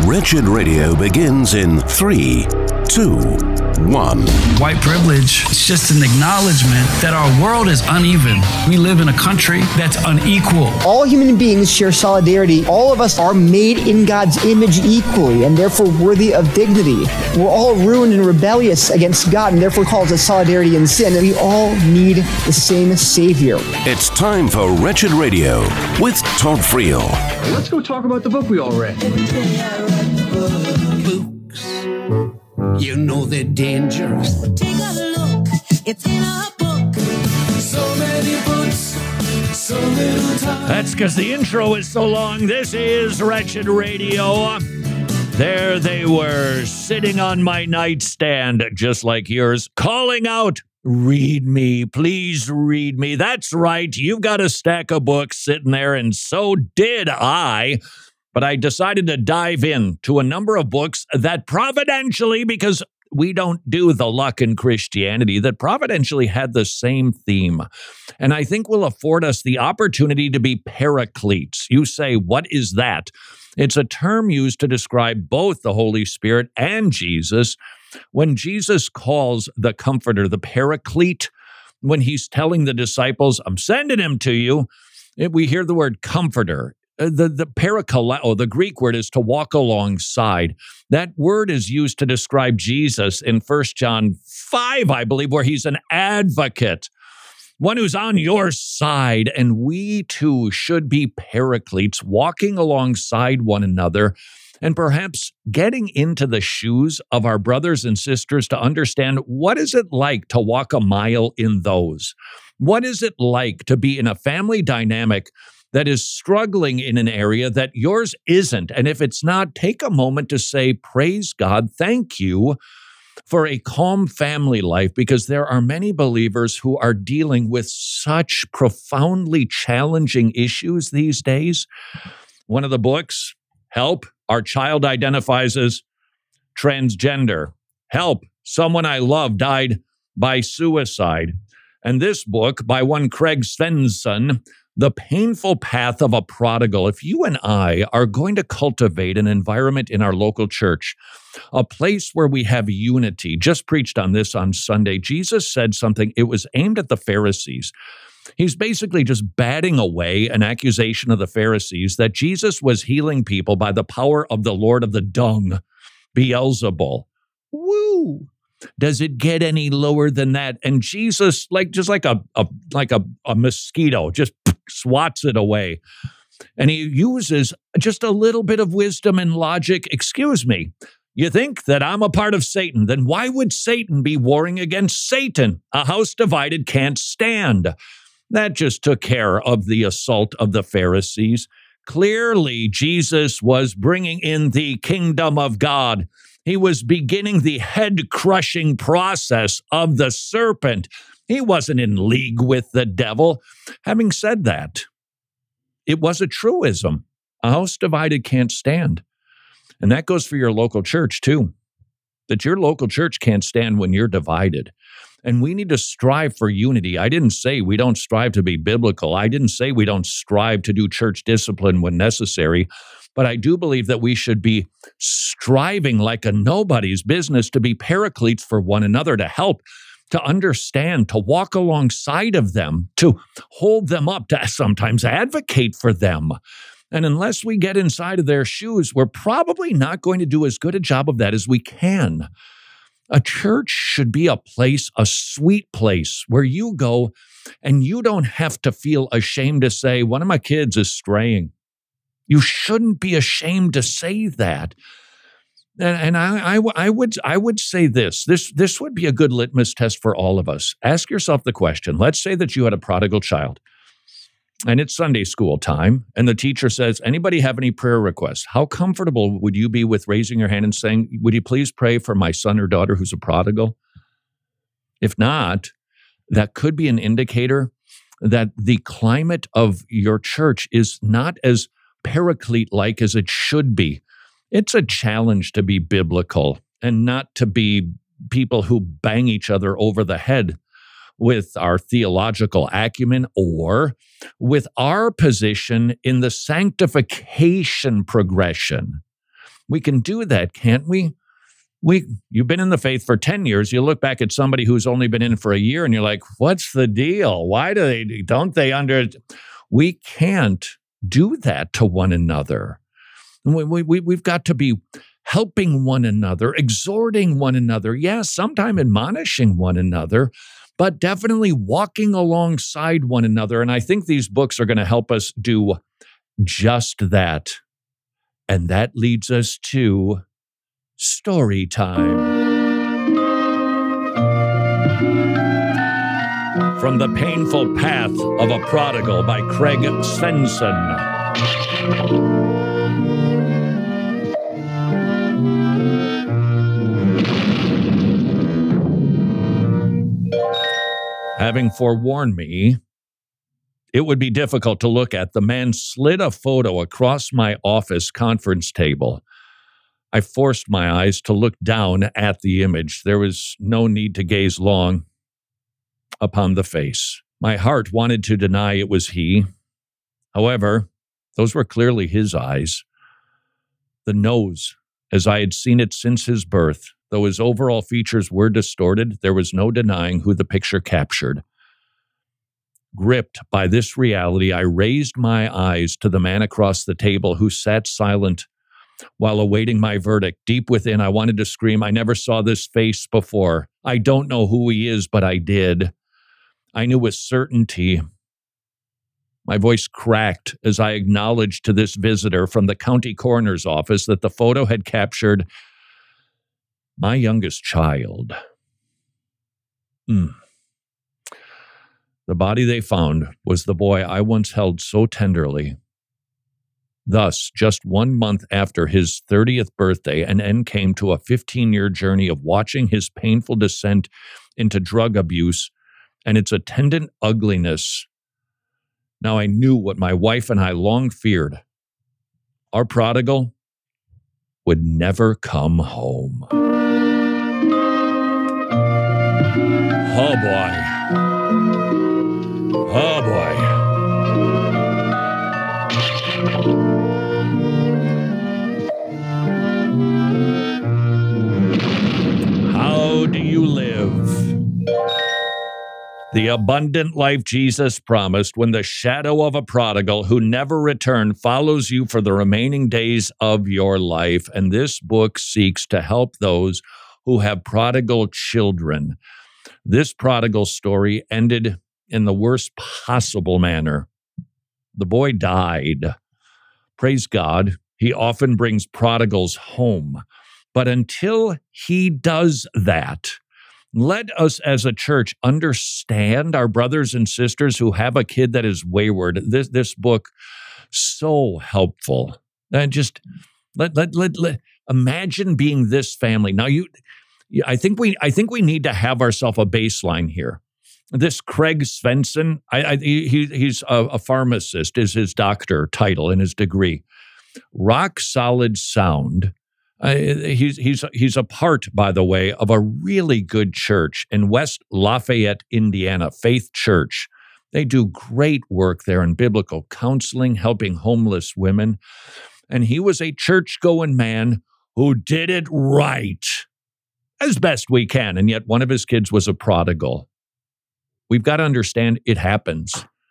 Wretched Radio begins in 3, 2, 1. White privilege, it's just an acknowledgement that our world is uneven. We live in a country that's unequal. All human beings share solidarity. All of us are made in God's image equally and therefore worthy of dignity. We're all ruined and rebellious against God and therefore calls us solidarity in sin. And we all need the same Savior. It's time for Wretched Radio with Todd Friel. Let's go talk about the book we all read. Books, you know they're dangerous. Take a look, it's in a book. So many books, so little time. That's because the intro is so long. This is Wretched Radio. There they were, sitting on my nightstand, just like yours, calling out, "Read me, please read me." That's right, you've got a stack of books sitting there, and so did I. But I decided to dive in to a number of books that providentially, because we don't do the luck in Christianity, that providentially had the same theme. And I think will afford us the opportunity to be paracletes. You say, what is that? It's a term used to describe both the Holy Spirit and Jesus. When Jesus calls the Comforter the Paraclete, when he's telling the disciples, I'm sending him to you, we hear the word comforter. The parakaleo, the Greek word, is to walk alongside. That word is used to describe Jesus in 1 John 5, I believe, where he's an advocate, one who's on your side. And we too should be paracletes, walking alongside one another and perhaps getting into the shoes of our brothers and sisters to understand what is it like to walk a mile in those? What is it like to be in a family dynamic that is struggling in an area that yours isn't? And if it's not, take a moment to say, praise God, thank you for a calm family life, because there are many believers who are dealing with such profoundly challenging issues these days. One of the books, Help, our child identifies as transgender. Help, someone I love died by suicide. And this book by one Craig Svensson, The Painful Path of a Prodigal. If you and I are going to cultivate an environment in our local church, a place where we have unity, just preached on this on Sunday, Jesus said something, it was aimed at the Pharisees. He's basically just batting away an accusation of the Pharisees that Jesus was healing people by the power of the Lord of the Dung, Beelzebul. Woo! Does it get any lower than that? And Jesus, like a mosquito, just swats it away. And he uses just a little bit of wisdom and logic. Excuse me, you think that I'm a part of Satan? Then why would Satan be warring against Satan? A house divided can't stand. That just took care of the assault of the Pharisees. Clearly, Jesus was bringing in the kingdom of God. He was beginning the head-crushing process of the serpent. He wasn't in league with the devil. Having said that, it was a truism. A house divided can't stand. And that goes for your local church, too. That your local church can't stand when you're divided. And we need to strive for unity. I didn't say we don't strive to be biblical. I didn't say we don't strive to do church discipline when necessary. But I do believe that we should be striving like a nobody's business to be paracletes for one another, to help, to understand, to walk alongside of them, to hold them up, to sometimes advocate for them. And unless we get inside of their shoes, we're probably not going to do as good a job of that as we can. A church should be a place, a sweet place, where you go and you don't have to feel ashamed to say, one of my kids is straying. You shouldn't be ashamed to say that. And I would say this would be a good litmus test for all of us. Ask yourself the question. Let's say that you had a prodigal child and it's Sunday school time and the teacher says, anybody have any prayer requests? How comfortable would you be with raising your hand and saying, would you please pray for my son or daughter who's a prodigal? If not, that could be an indicator that the climate of your church is not as paraclete-like as it should be. It's a challenge to be biblical and not to be people who bang each other over the head with our theological acumen or with our position in the sanctification progression. We can do that, can't we? You've been in the faith for 10 years. You look back at somebody who's only been in for a year and you're like, what's the deal? Why don't they We can't do that to one another. We've got to be helping one another, exhorting one another. Yes, sometimes admonishing one another, but definitely walking alongside one another. And I think these books are going to help us do just that. And that leads us to story time. From The Painful Path of a Prodigal by Craig Svensson. Having forewarned me, it would be difficult to look at, the man slid a photo across my office conference table. I forced my eyes to look down at the image. There was no need to gaze long upon the face. My heart wanted to deny it was he. However, those were clearly his eyes. The nose, as I had seen it since his birth, though his overall features were distorted, there was no denying who the picture captured. Gripped by this reality, I raised my eyes to the man across the table who sat silent while awaiting my verdict. Deep within, I wanted to scream, I never saw this face before. I don't know who he is, but I did. I knew with certainty. My voice cracked as I acknowledged to this visitor from the county coroner's office that the photo had captured my youngest child. The body they found was the boy I once held so tenderly. Thus, just 1 month after his 30th birthday, an end came to a 15-year journey of watching his painful descent into drug abuse and its attendant ugliness. Now I knew what my wife and I long feared. Our prodigal would never come home. Oh boy. Oh boy. How do you live? The abundant life Jesus promised when the shadow of a prodigal who never returned follows you for the remaining days of your life. And this book seeks to help those who have prodigal children. This prodigal story ended in the worst possible manner. The boy died. Praise God, he often brings prodigals home. But until he does that, let us as a church understand our brothers and sisters who have a kid that is wayward. This book, so helpful. And just let imagine being this family. Now I think we need to have ourselves a baseline here. This Craig Svensson, he's a pharmacist, is his doctor title and his degree. Rock solid sound. He's a part, by the way, of a really good church in West Lafayette, Indiana, Faith Church. They do great work there in biblical counseling, helping homeless women. And he was a church-going man who did it right, as best we can. And yet one of his kids was a prodigal. We've got to understand it happens.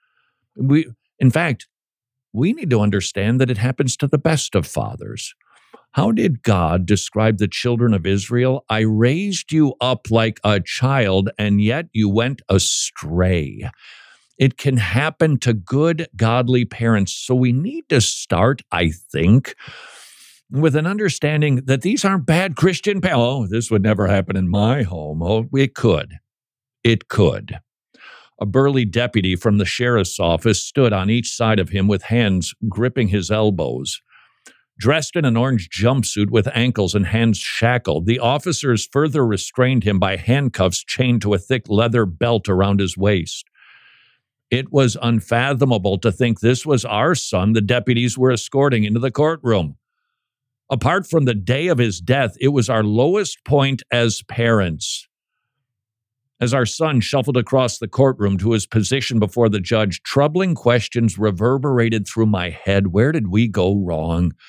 In fact, we need to understand that it happens to the best of fathers. How did God describe the children of Israel? I raised you up like a child, and yet you went astray. It can happen to good, godly parents. So we need to start, I think, with an understanding that these aren't bad Christian parents. Oh, this would never happen in my home. Oh, it could. It could. A burly deputy from the sheriff's office stood on each side of him with hands gripping his elbows. Dressed in an orange jumpsuit with ankles and hands shackled, the officers further restrained him by handcuffs chained to a thick leather belt around his waist. It was unfathomable to think this was our son the deputies were escorting into the courtroom. Apart from the day of his death, it was our lowest point as parents. As our son shuffled across the courtroom to his position before the judge, troubling questions reverberated through my head. Where did we go wrong?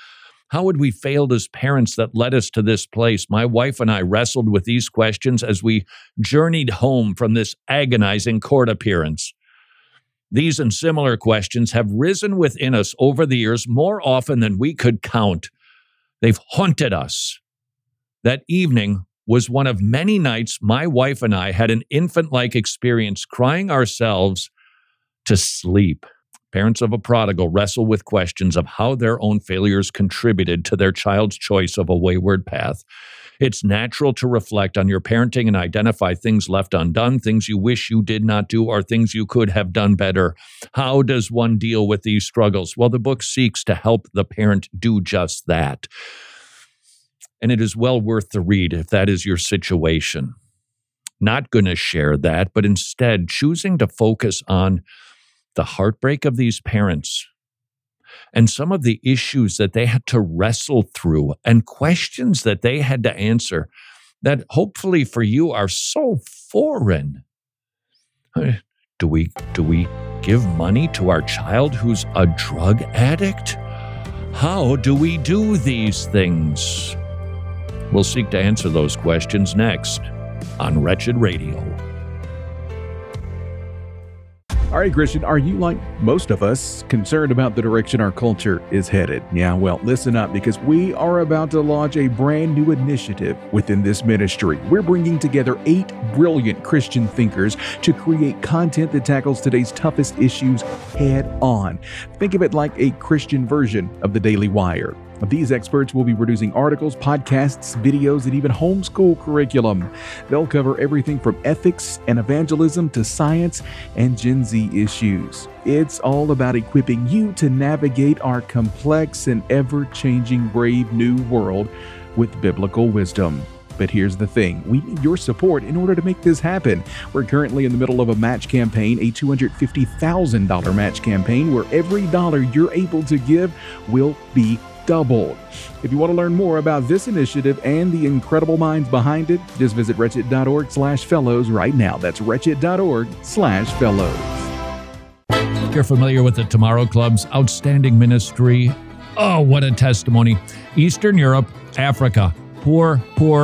How would we failed as parents that led us to this place? My wife and I wrestled with these questions as we journeyed home from this agonizing court appearance. These and similar questions have risen within us over the years more often than we could count. They've haunted us. That evening was one of many nights my wife and I had an infant-like experience crying ourselves to sleep. Parents of a prodigal wrestle with questions of how their own failures contributed to their child's choice of a wayward path. It's natural to reflect on your parenting and identify things left undone, things you wish you did not do, or things you could have done better. How does one deal with these struggles? Well, the book seeks to help the parent do just that. And it is well worth the read if that is your situation. Not going to share that, but instead choosing to focus on the heartbreak of these parents and some of the issues that they had to wrestle through and questions that they had to answer that hopefully for you are so foreign. Do we give money to our child who's a drug addict? How do we do these things? We'll seek to answer those questions next on Wretched Radio. All right, Christian, are you, like most of us, concerned about the direction our culture is headed? Yeah, well, listen up, because we are about to launch a brand new initiative within this ministry. We're bringing together 8 brilliant Christian thinkers to create content that tackles today's toughest issues head on. Think of it like a Christian version of the Daily Wire. These experts will be producing articles, podcasts, videos, and even homeschool curriculum. They'll cover everything from ethics and evangelism to science and Gen Z issues. It's all about equipping you to navigate our complex and ever-changing brave new world with biblical wisdom. But here's the thing, we need your support in order to make this happen. We're currently in the middle of a match campaign, a $250,000 match campaign, where every dollar you're able to give will be doubled. If you want to learn more about this initiative and the incredible minds behind it, just visit wretched.org/fellows right now. That's wretched.org/fellows. You're familiar with the Tomorrow Club's outstanding ministry. Oh, what a testimony. Eastern Europe, Africa, poor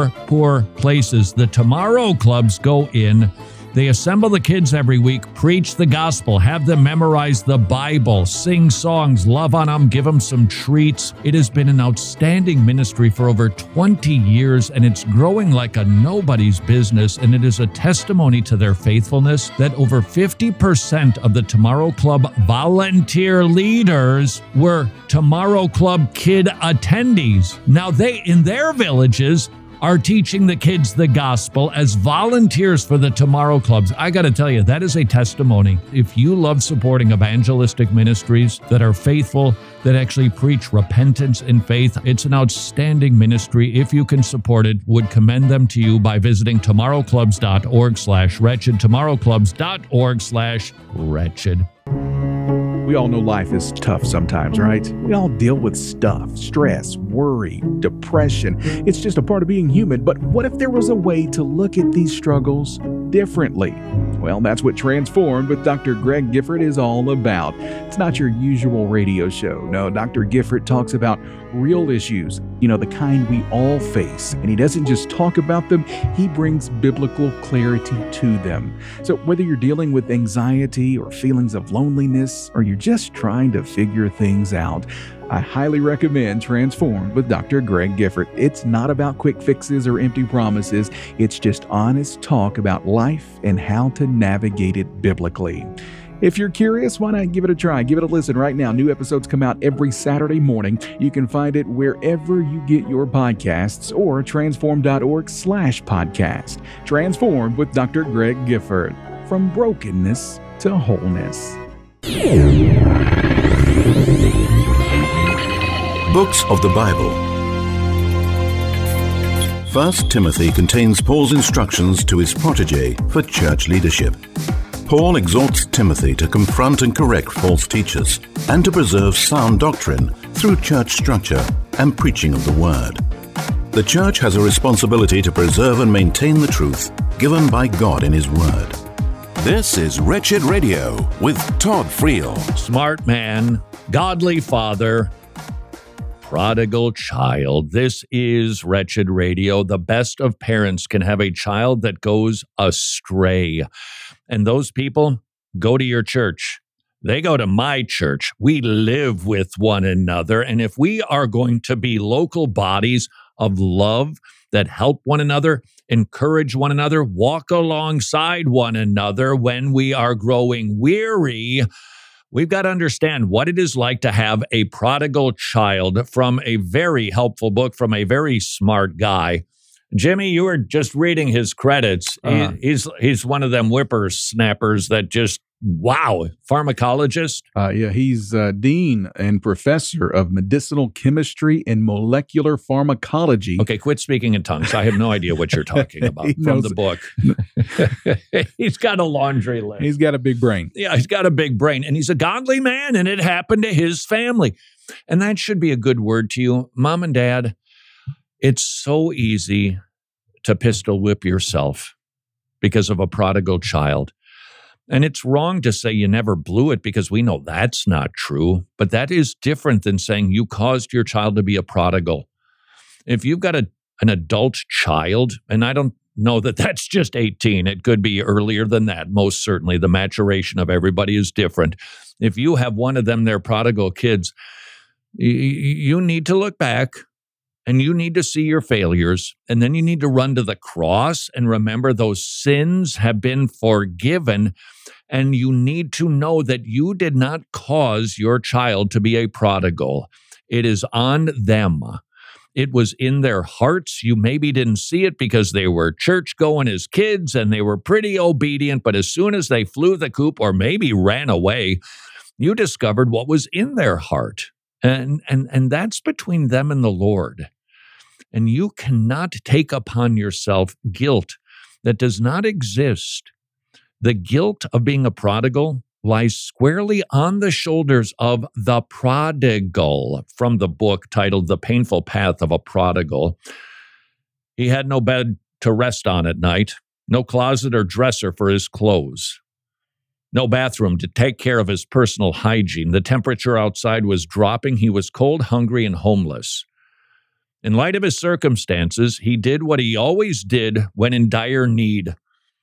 places. The Tomorrow Clubs go in. They assemble the kids every week, preach the gospel, have them memorize the Bible, sing songs, love on them, give them some treats. It has been an outstanding ministry for over 20 years, and it's growing like a nobody's business, and it is a testimony to their faithfulness that over 50% of the Tomorrow Club volunteer leaders were Tomorrow Club kid attendees. Now they, in their villages, are teaching the kids the gospel as volunteers for the Tomorrow Clubs. I got to tell you, that is a testimony. If you love supporting evangelistic ministries that are faithful, that actually preach repentance and faith, it's an outstanding ministry. If you can support it, would commend them to you by visiting tomorrowclubs.org/wretched, tomorrowclubs.org/wretched. We all know life is tough sometimes, right? We all deal with stuff, stress, worry, depression. It's just a part of being human. But what if there was a way to look at these struggles differently? Well, that's what Transformed with Dr. Greg Gifford is all about. It's not your usual radio show. No, Dr. Gifford talks about real issues, the kind we all face. And he doesn't just talk about them, he brings biblical clarity to them. So whether you're dealing with anxiety or feelings of loneliness, or you're just trying to figure things out, I highly recommend Transformed with Dr. Greg Gifford. It's not about quick fixes or empty promises. It's just honest talk about life and how to navigate it biblically. If you're curious, why not give it a try? Give it a listen right now. New episodes come out every Saturday morning. You can find it wherever you get your podcasts or transform.org/podcast. Transformed with Dr. Greg Gifford. From brokenness to wholeness. Books of the Bible. 1 Timothy contains Paul's instructions to his protege for church leadership. Paul exhorts Timothy to confront and correct false teachers and to preserve sound doctrine through church structure and preaching of the word. The church has a responsibility to preserve and maintain the truth given by God in his word. This is Wretched Radio with Todd Friel. Smart man, godly father, prodigal child. This is Wretched Radio. The best of parents can have a child that goes astray. And those people go to your church. They go to my church. We live with one another. And if we are going to be local bodies of love that help one another, encourage one another, walk alongside one another when we are growing weary, we've got to understand what it is like to have a prodigal child from a very helpful book from a very smart guy. Jimmy, you were just reading his credits. He's one of them whippersnappers that just, wow, pharmacologist. He's dean and professor of medicinal chemistry and molecular pharmacology. Okay, quit speaking in tongues. I have no idea what you're talking about from the book. He's got a laundry list. He's got a big brain. Yeah, he's got a big brain, and he's a godly man, and it happened to his family. And that should be a good word to you. Mom and Dad, it's so easy to pistol whip yourself because of a prodigal child. And it's wrong to say you never blew it because we know that's not true. But that is different than saying you caused your child to be a prodigal. If you've got an adult child, and I don't know that that's just 18, it could be earlier than that. Most certainly, the maturation of everybody is different. If you have one of them, they're prodigal kids, you need to look back. And you need to see your failures, and then you need to run to the cross and remember those sins have been forgiven, and you need to know that you did not cause your child to be a prodigal. It is on them. It was in their hearts. You maybe didn't see it because they were church-going as kids, and they were pretty obedient, but as soon as they flew the coop or maybe ran away, you discovered what was in their heart. And that's between them and the Lord. And you cannot take upon yourself guilt that does not exist. The guilt of being a prodigal lies squarely on the shoulders of the prodigal, from the book titled The Painful Path of a Prodigal. He had no bed to rest on at night, no closet or dresser for his clothes. No bathroom to take care of his personal hygiene. The temperature outside was dropping. He was cold, hungry, and homeless. In light of his circumstances, he did what he always did when in dire need.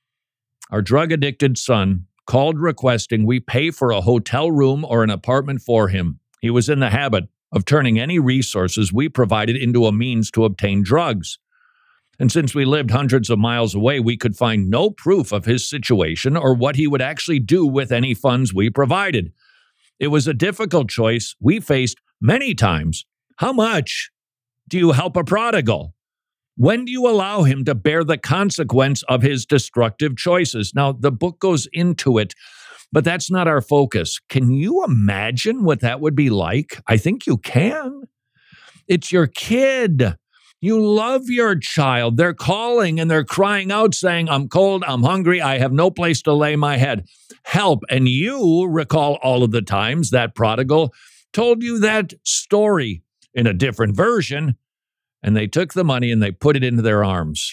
Our drug-addicted son called requesting we pay for a hotel room or an apartment for him. He was in the habit of turning any resources we provided into a means to obtain drugs. And since we lived hundreds of miles away, we could find no proof of his situation or what he would actually do with any funds we provided. It was a difficult choice we faced many times. How much do you help a prodigal? When do you allow him to bear the consequence of his destructive choices? Now, the book goes into it, but that's not our focus. Can you imagine what that would be like? I think you can. It's your kid. You love your child. They're calling and they're crying out saying, I'm cold, I'm hungry, I have no place to lay my head. Help. And you recall all of the times that prodigal told you that story in a different version, and they took the money and they put it into their arms.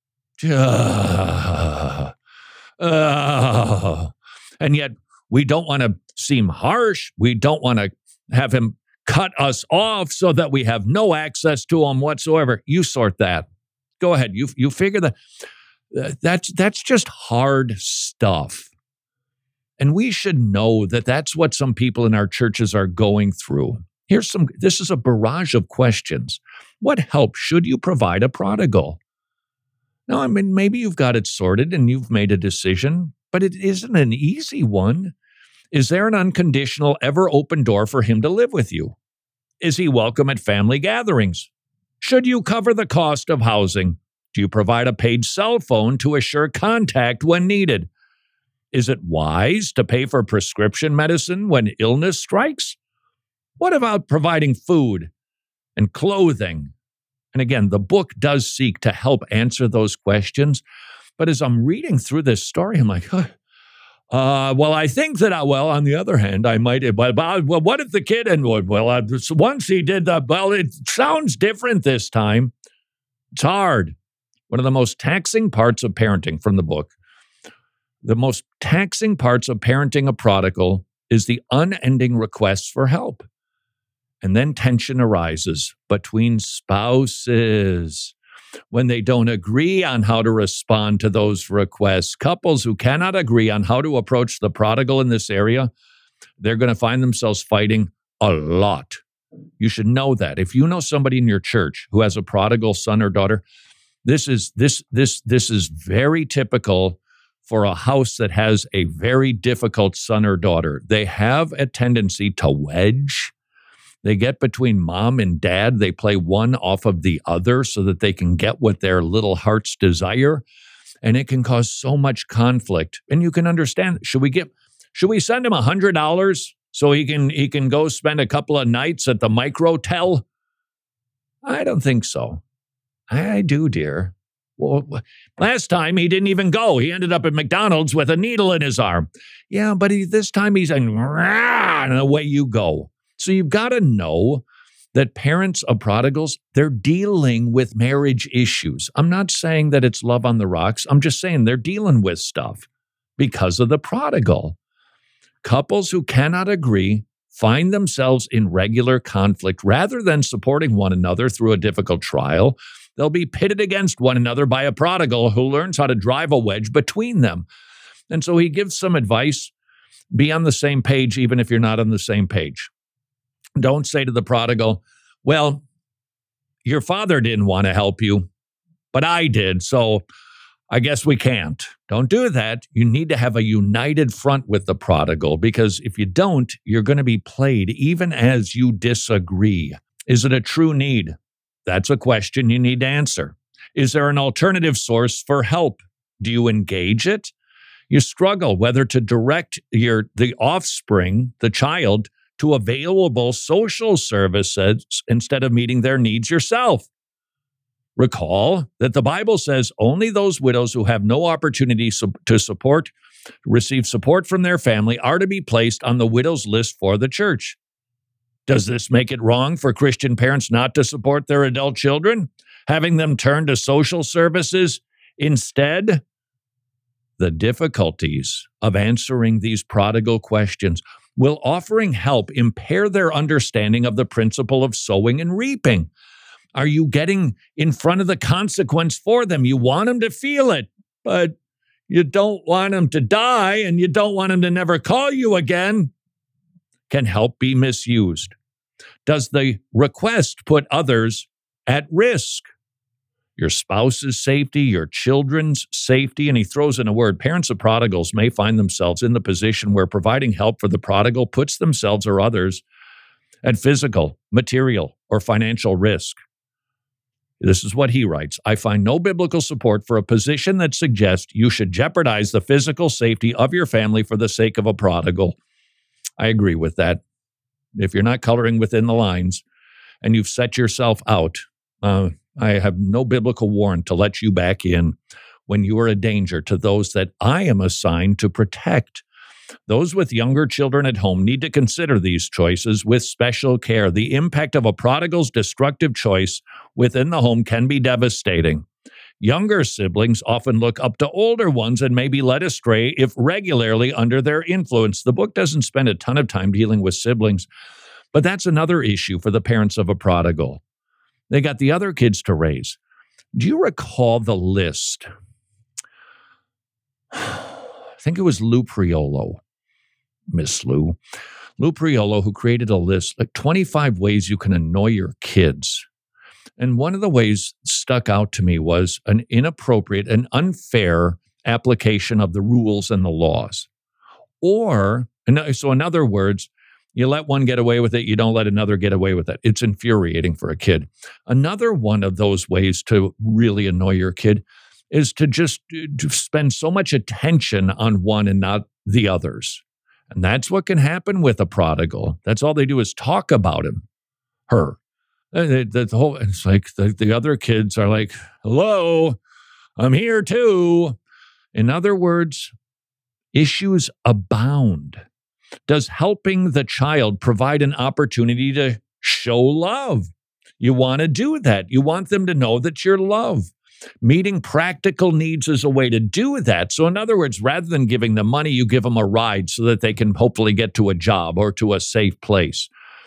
And yet we don't want to seem harsh. We don't want to have him cut us off so that we have no access to them whatsoever. You sort that. Go ahead. You figure that. That's just hard stuff. And we should know that that's what some people in our churches are going through. This is a barrage of questions. What help should you provide a prodigal? Now, I mean, maybe you've got it sorted and you've made a decision, but it isn't an easy one. Is there an unconditional, ever open door for him to live with you? Is he welcome at family gatherings? Should you cover the cost of housing? Do you provide a paid cell phone to assure contact when needed? Is it wise to pay for prescription medicine when illness strikes? What about providing food and clothing? And again, the book does seek to help answer those questions. But as I'm reading through this story, I'm like, well, I think that, on the other hand, I might, well, what if the kid, and once he did that, it sounds different this time. It's hard. One of the most taxing parts of parenting from the book, the most taxing parts of parenting a prodigal is the unending requests for help. And then tension arises between spouses when they don't agree on how to respond to those requests. Couples who cannot agree on how to approach the prodigal in this area, they're going to find themselves fighting a lot. You should know that. If you know somebody in your church who has a prodigal son or daughter, this is very typical for a house that has a very difficult son or daughter. They have a tendency to wedge. They get between mom and dad. They play one off of the other so that they can get what their little hearts desire. And it can cause so much conflict. And you can understand, should we send him $100 so he can go spend a couple of nights at the Microtel? I don't think so. I do, dear. Well, last time he didn't even go. He ended up at McDonald's with a needle in his arm. Yeah, but this time he's and away you go. So you've got to know that parents of prodigals, they're dealing with marriage issues. I'm not saying that it's love on the rocks. I'm just saying they're dealing with stuff because of the prodigal. Couples who cannot agree find themselves in regular conflict. Rather than supporting one another through a difficult trial, they'll be pitted against one another by a prodigal who learns how to drive a wedge between them. And so he gives some advice. Be on the same page, even if you're not on the same page. Don't say to the prodigal, well, your father didn't want to help you, but I did, so I guess we can't. Don't do that. You need to have a united front with the prodigal, because if you don't, you're going to be played even as you disagree. Is it a true need? That's a question you need to answer. Is there an alternative source for help? Do you engage it? You struggle whether to direct the offspring, the child, to available social services instead of meeting their needs yourself. Recall that the Bible says only those widows who have no opportunity to receive support from their family are to be placed on the widows list for the church. Does this make it wrong for Christian parents not to support their adult children, having them turn to social services instead? The difficulties of answering these prodigal questions. Will offering help impair their understanding of the principle of sowing and reaping? Are you getting in front of the consequence for them? You want them to feel it, but you don't want them to die and you don't want them to never call you again. Can help be misused? Does the request put others at risk? Your spouse's safety, your children's safety, and he throws in a word. Parents of prodigals may find themselves in the position where providing help for the prodigal puts themselves or others at physical, material, or financial risk. This is what he writes. I find no biblical support for a position that suggests you should jeopardize the physical safety of your family for the sake of a prodigal. I agree with that. If you're not coloring within the lines and you've set yourself out, I have no biblical warrant to let you back in when you are a danger to those that I am assigned to protect. Those with younger children at home need to consider these choices with special care. The impact of a prodigal's destructive choice within the home can be devastating. Younger siblings often look up to older ones and may be led astray if regularly under their influence. The book doesn't spend a ton of time dealing with siblings, but that's another issue for the parents of a prodigal. They got the other kids to raise. Do you recall the list? I think it was Lou Priolo, Miss Lou. Lou Priolo, who created a list, like 25 ways you can annoy your kids. And one of the ways stuck out to me was an inappropriate and unfair application of the rules and the laws. So in other words, you let one get away with it, you don't let another get away with it. It's infuriating for a kid. Another one of those ways to really annoy your kid is to just to spend so much attention on one and not the others. And that's what can happen with a prodigal. That's all they do is talk about him, her. It's like the other kids are like, hello, I'm here too. In other words, issues abound. Does helping the child provide an opportunity to show love? You want to do that. You want them to know that you're loved. Meeting practical needs is a way to do that. So in other words, rather than giving them money, you give them a ride so that they can hopefully get to a job or to a safe place.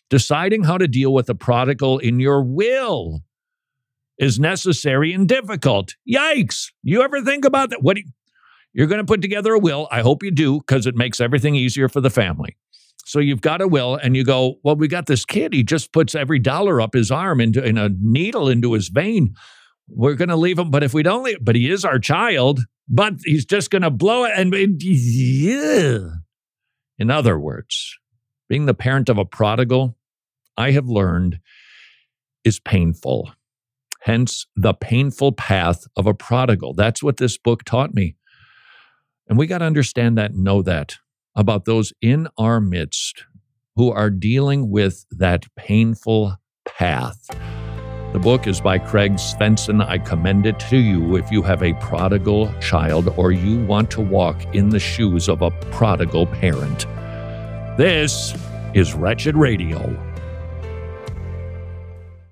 Deciding how to deal with the prodigal in your will is necessary and difficult. Yikes. You ever think about that? You're going to put together a will. I hope you do, because it makes everything easier for the family. So you've got a will and you go, well, we got this kid. He just puts every dollar up his arm in a needle into his vein. We're going to leave him. But if we don't leave, but he is our child, but he's just going to blow it. And yeah. In other words, being the parent of a prodigal, I have learned, is painful. Hence, the painful path of a prodigal. That's what this book taught me. And we got to understand that and know that about those in our midst who are dealing with that painful path. The book is by Craig Svensson. I commend it to you if you have a prodigal child or you want to walk in the shoes of a prodigal parent. This is Wretched Radio.